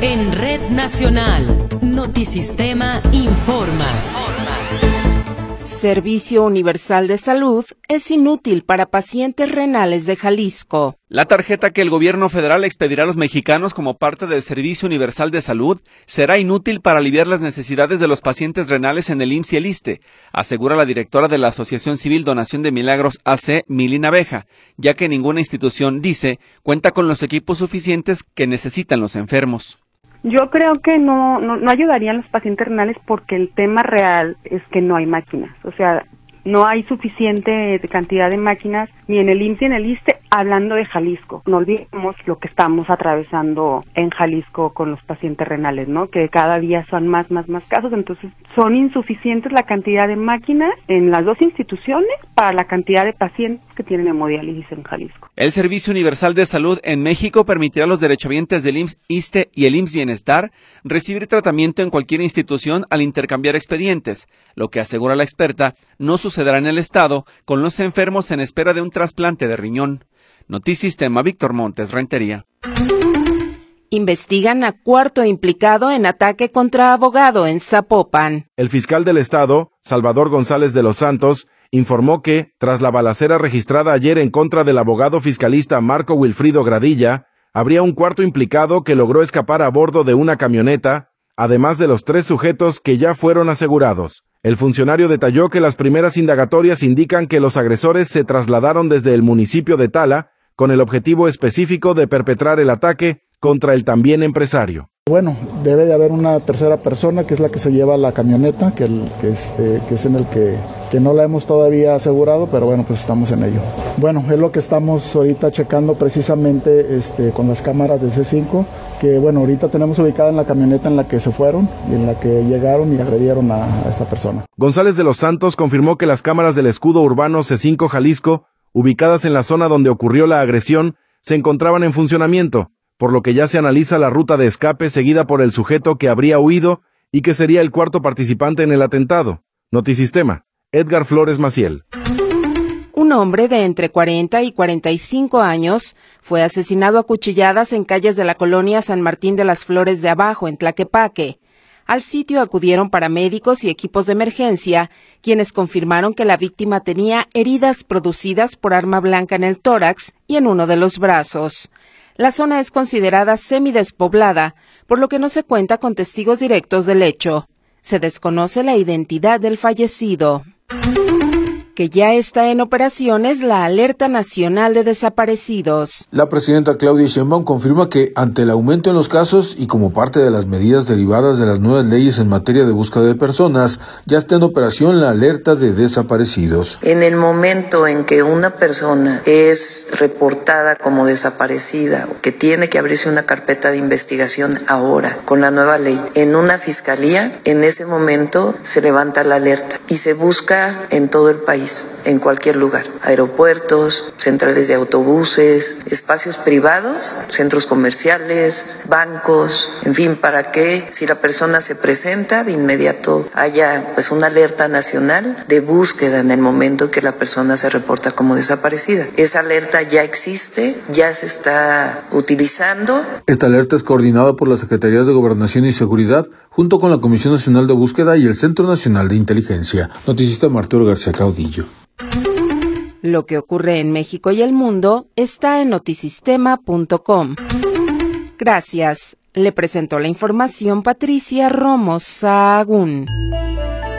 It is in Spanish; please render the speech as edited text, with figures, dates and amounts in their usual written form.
En Red Nacional, Notisistema informa. Servicio Universal de Salud es inútil para pacientes renales de Jalisco. La tarjeta que el gobierno federal expedirá a los mexicanos como parte del Servicio Universal de Salud será inútil para aliviar las necesidades de los pacientes renales en el IMSS y el ISSSTE, asegura la directora de la Asociación Civil Donación de Milagros AC, Mili Naveja, ya que ninguna institución, dice, cuenta con los equipos suficientes que necesitan los enfermos. Yo creo que no ayudarían los pacientes renales porque el tema real es que no hay máquinas, o sea, no hay suficiente cantidad de máquinas ni en el IMSS ni en el ISSSTE, hablando de Jalisco. No olvidemos lo que estamos atravesando en Jalisco con los pacientes renales, ¿no? Que cada día son más casos, entonces son insuficientes la cantidad de máquinas en las dos instituciones para la cantidad de pacientes que tienen hemodiálisis en Jalisco. El Servicio Universal de Salud en México permitirá a los derechohabientes del IMSS, ISSSTE y el IMSS Bienestar recibir tratamiento en cualquier institución al intercambiar expedientes, lo que asegura la experta no sucederá en el estado con los enfermos en espera de un trasplante de riñón. Notisistema, Víctor Montes, Rentería. Investigan a cuarto implicado en ataque contra abogado en Zapopan. El fiscal del estado, Salvador González de los Santos, informó que, tras la balacera registrada ayer en contra del abogado fiscalista Marco Wilfrido Gradilla, habría un cuarto implicado que logró escapar a bordo de una camioneta, además de los 3 sujetos que ya fueron asegurados. El funcionario detalló que las primeras indagatorias indican que los agresores se trasladaron desde el municipio de Tala con el objetivo específico de perpetrar el ataque contra el también empresario. Bueno, debe de haber una tercera persona que es la que se lleva la camioneta, que es en el que no la hemos todavía asegurado, pero bueno, pues estamos en ello. Bueno, es lo que estamos ahorita checando precisamente con las cámaras de C5, que bueno, ahorita tenemos ubicada en la camioneta en la que se fueron y en la que llegaron y agredieron a esta persona. González de los Santos confirmó que las cámaras del escudo urbano C5 Jalisco, ubicadas en la zona donde ocurrió la agresión, se encontraban en funcionamiento, por lo que ya se analiza la ruta de escape seguida por el sujeto que habría huido y que sería el cuarto participante en el atentado. Notisistema, Edgar Flores Maciel. Un hombre de entre 40 y 45 años fue asesinado a cuchilladas en calles de la colonia San Martín de las Flores de Abajo, en Tlaquepaque. Al sitio acudieron paramédicos y equipos de emergencia, quienes confirmaron que la víctima tenía heridas producidas por arma blanca en el tórax y en uno de los brazos. La zona es considerada semidespoblada, por lo que no se cuenta con testigos directos del hecho. Se desconoce la identidad del fallecido. Que ya está en operaciones la Alerta Nacional de Desaparecidos. La presidenta Claudia Sheinbaum confirma que, ante el aumento en los casos y como parte de las medidas derivadas de las nuevas leyes en materia de búsqueda de personas, ya está en operación la Alerta de Desaparecidos. En el momento en que una persona es reportada como desaparecida, que tiene que abrirse una carpeta de investigación ahora, con la nueva ley, en una fiscalía, en ese momento se levanta la alerta y se busca en todo el país, en cualquier lugar, aeropuertos, centrales de autobuses, espacios privados, centros comerciales, bancos, en fin, para que si la persona se presenta, de inmediato haya pues una alerta nacional de búsqueda en el momento que la persona se reporta como desaparecida. Esa alerta ya existe, ya se está utilizando. Esta alerta es coordinada por las Secretarías de Gobernación y Seguridad, junto con la Comisión Nacional de Búsqueda y el Centro Nacional de Inteligencia. Noticista Arturo García Caudillo. Lo que ocurre en México y el mundo está en notisistema.com. Gracias. Le presentó la información Patricia Romo Sahagún.